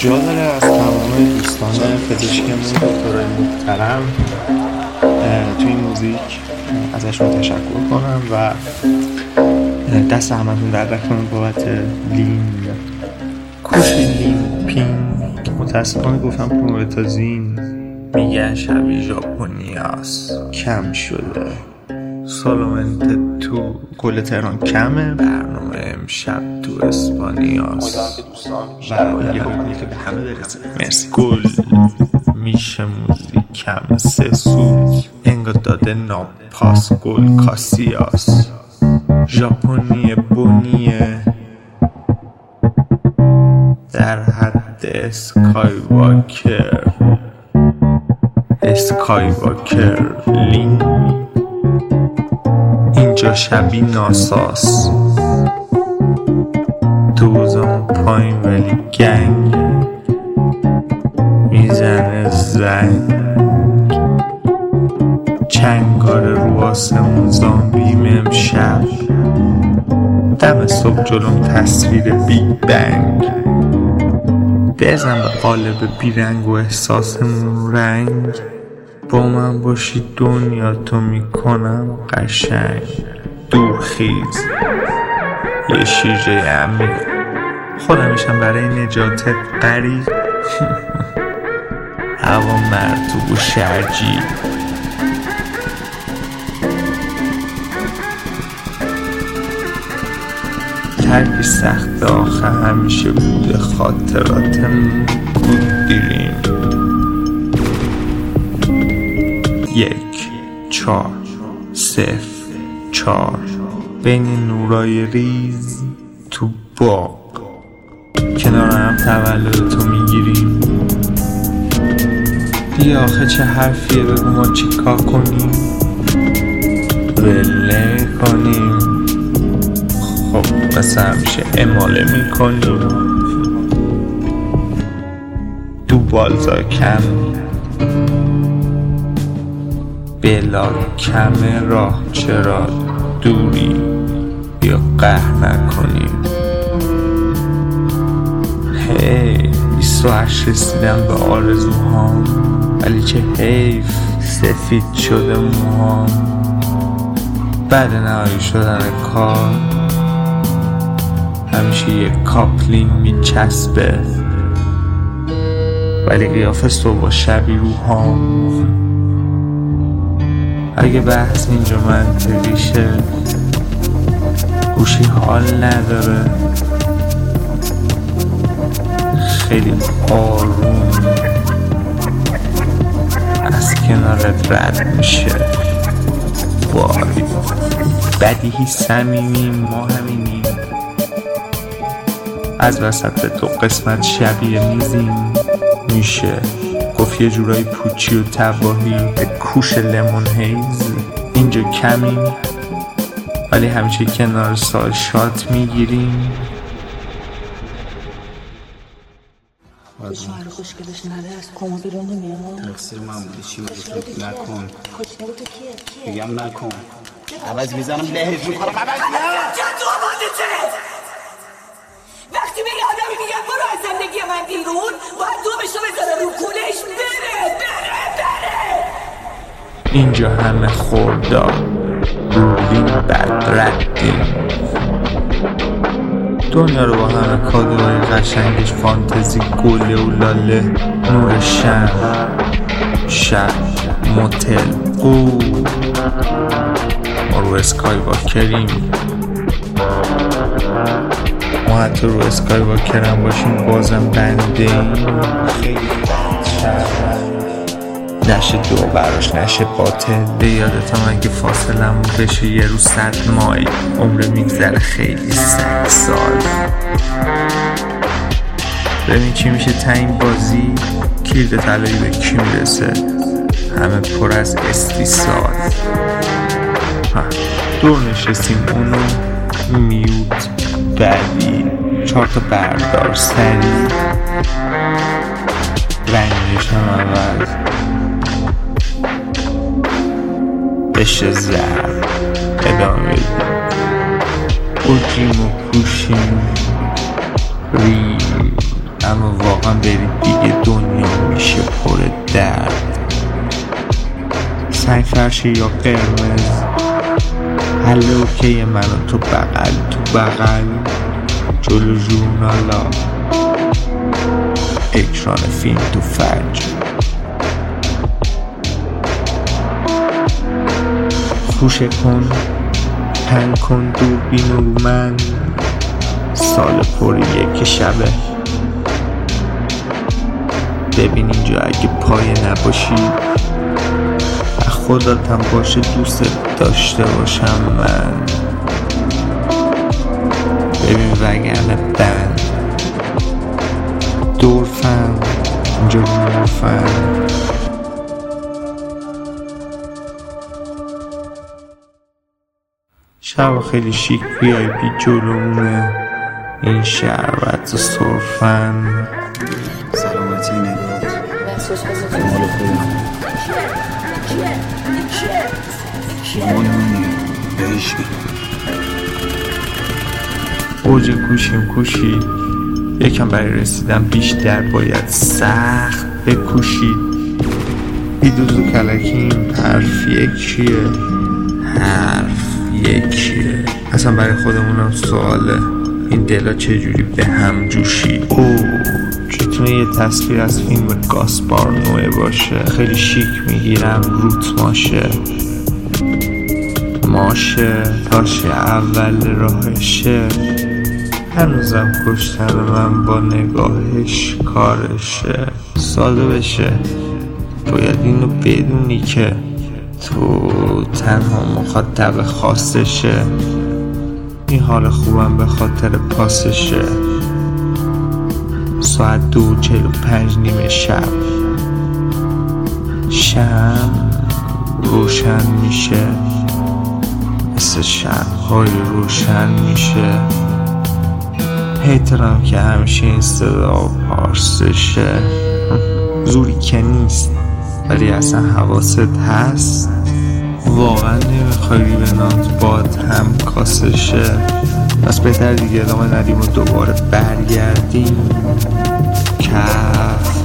جا داره از تمام دوستان پزشکمون دکترای محترم توی این موزیک ازشون تشکر کنم و دست همتون در نکنه بابت لین کوشیلین پین. متاسفانه گفتم پرومتازین میگن شبیه ژاپنیاست، کم شده. سولومنت تو کل تهران کمه. برنامه امشب تو اسپانیاست و یه حکمی که به همه برسه. مرسی. گل میشه موزیکم 3 سوز انگار داده ناپاس گل کاسیاس ژاپنی بونیه در حد اسکایواکر لین اینجا شبیه ناساس دوزان پایین ولی گنگ میزنه زنگ چنگاره رو آسمون زامبیم امشب دم صبح جلوم تصویر بیگ بنگ بزن به قالب بیرنگ و احساسمون رنگ با من باشی دنیا تو میکنم قشنگ دورخیز یه شیرجه عمیق خودم میشم برای نجاتت غریق هوا مرطوب و شرجی ترکی سخت آخه همیشه بوده خاطراتمون بود دیریم 1 4 0 4 بین نورای ریز تو باغ کنار هم تولد تو میگیریم بیا آخه چه حرفیه بگو ما چی کار کنیم بله کنیم خب مثل همیشه اماله میکنیم دو بالزا کم بلا کمه راه چرا دوری یا قهر نکنیم هی 28 رسیدم به آرزوهام ولی چه حیف سفید شده موهام بعد نهایی شدن کار همیشه یه کاپلین میچسبه ولی قیافه صبح و شبی روحام اگه بحث اینجا منطقیشه گوشی حال نداره خیلی آروم از کنارت رد میشه وای بدیهی صمیمی ما همینیم از وسط تو قسمت شبیه میزیم میشه گفت یه جورایی پوچی و تباهی به کوش لیمون هیز اینجا کمیم ولی همیشه کنار سال شات میگیریم شوهر خوشگلش نده از کما بیرون نمیاد تقصیر من بودی چی بودی تو نکن خوشگل تو کیه بگم نکن عوض میزنم لهج میکنم عوض چه تو آمازته وقتی به یه آدمی میگم برو از زندگی من بیرون باید دو بشو بذاره رو کولش بره اینجا همه خوردار رولیم بد ردیم دنیا رو با همه کادوهای قشنگش فانتزی گله و لاله نور شب موتل ما رو اسکای واکریم ما حتی رو اسکای واکرم باشیم بازم بنده ایم خیلی نشه دو براش نشه باطل به یادتم اگه فاصلم بشه یه روز 100 مایل عمر میگذره خیلی 100 سال ببین چی میشه تا این بازی کلید طلایی به کی میرسه همه پر از استیصال دور نشستیم اونو میوت بعدی 4 تا بردار سری رنگش هم عوض بشه زرد ادامه بدیم بگیم و پوشیم ریم اما واقعا برید دیگه دنیا میشه پر درد. سنگ فرشی یا قرمز، حل اوکی من و تو بغل تو بغل، جلو ژورنالا، اکران فیلم تو فجر. خوشه کن، پن کن دوربین رو من، سال پر یک شبه. ببین اینجا اگه پایه نباشی، خداتم باشه دوست داشته باشم من. ببین وگرنه بند دورفم اینجا مورفم. شب خیلی شیک بیای بی جلومونه، این شربت و صرفن. سلامتی نگات مال خودم مال منی بهش اوج کوشی یکم برای رسیدن بیشتر باید سخت بکوشید. بیدوز و کلکیم حرف یکیه. اصلا برای خودمونم سواله این دلا چجوری به هم جوشید. چطور یه تصویر از فیلم گاسپار نوئه باشه. خیلی شیک میگیرم روت ماشه تاشه اول راهشه. هنوزم کشتن من با نگاهش کارشه. ساده بشه باید اینو بدونی که تو تنها مخاطب خاصشه. این حال خوبم به خاطر پاسشه. ساعت 2:45 نیمه شب، شم روشن میشه مثل شب‌های روشن میشه. احترام که همیشه این صدا پارسشه. زوری که نیست ولی اصلا حواست هست. واقعا نمیخوای به نات باد هم کاسشه. پس بهتر دیگه ادامه ندیم و دوباره برگردیم کف.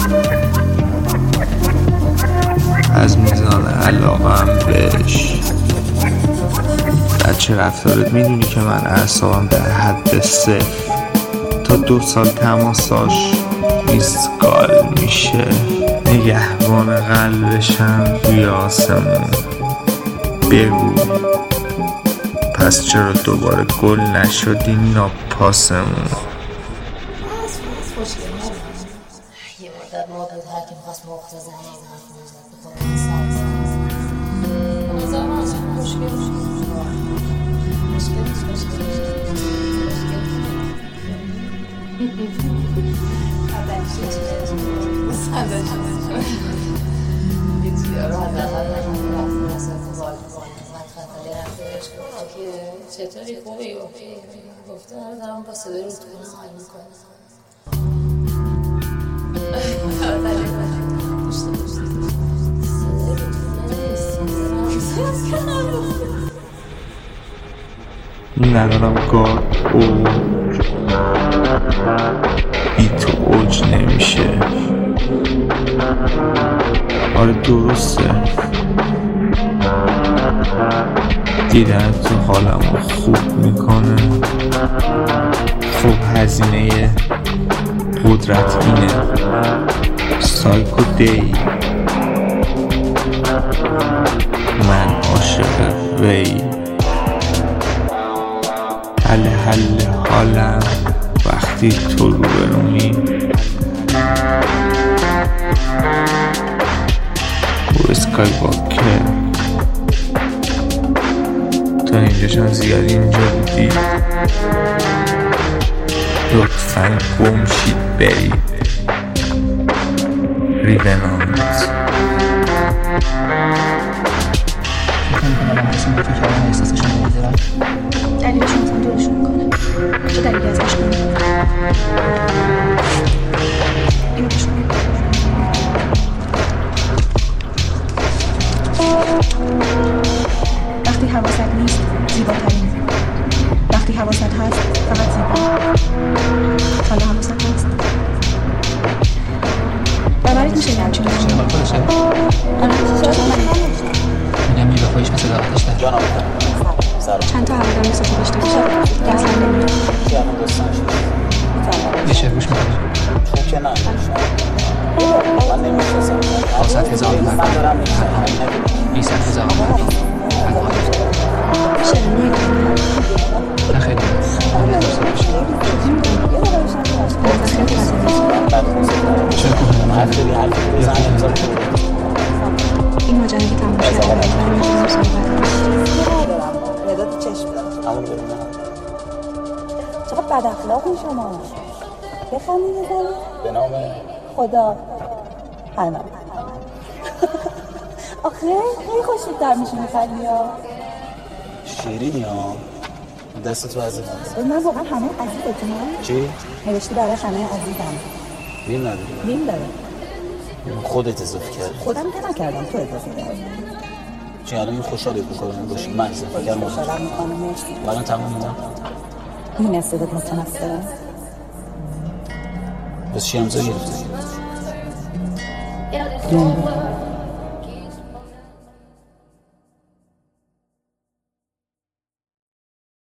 از میزان علاقم بهش بچه رفتارت میدونی که من اعصابم در حد 0 تا 2 سال تماساش میسکال میشه. نگهبان قلبشم توی آسمون. بگو پس چرا دوباره گل نشدی ناپاسمون. یه مدت ما بود هر که میخواست مختص زنی چطوری خوبی؟ گفتم دارم با صدای رو کنم حال میکنم. ندارم گاد اوج، بی تو اوج نمیشه. آره درسته، دیدن تو حالمو خوب میکنه. خب هزینه قدرت اینه. سایکو دی من عاشق وی. حل حالم وقتی تو رو برونی. و اسکای واکر تا اینجاشم زیاد اینجا بودی. لطفاً گمشید برید. ریونانت دلیلشون مثلا دورشون میکنه. چه دلیلی از عشق میکنه؟ اینو بشون وقتی حواست نیست زیباترین. وقتی حواست هست فقط زیبا. حالا حواست هست جانم سلام چند تا هوادار اضافه داشته باشه که اصلا نمیاد. جانم دوستانش یه شعر گوش میکنی؟ خوب که نه من نمیشناسم 400,000 من دارم میشنم 200,000 شعر نوعی نه خیلی باید داشته باشی چه کنم؟ این ماجرا که تموم شده من میتونم صحبت مداد چشم همون ببینم چقدر بد اخلاقی شما بخندید یه ذره به نام خدا حنم آخه خیلی خوشتر میشه میخندی ها شیرینی ها دستتو عزیزم من واقعا همه عزیزتونم چی؟ نوشتی برای همه عزیزم میم نداری؟ میم داره خودت اضافه کردی خودم که نکردم تو اضافه کردی چی الان این خوشحالی بکنم باشی من اضافه کردم خوشحالم میکنم مرسی الان تمام میدم این استعداد متنفره بس چی همزایی؟